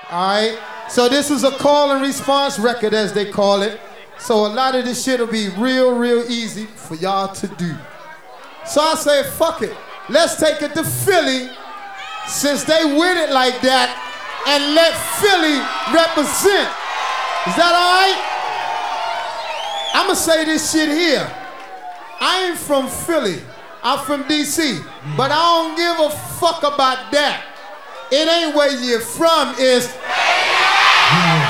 All right? So this is a call and response record, as they call it. So a lot of this shit will be real easy for y'all to do. So I say, fuck it. Let's take it to Philly, since they with it like that, and let Philly represent. Is that all right? I'ma say this shit here. I ain't from Philly. I'm from D.C. But I don't give a fuck about that. It ain't where you're from, it's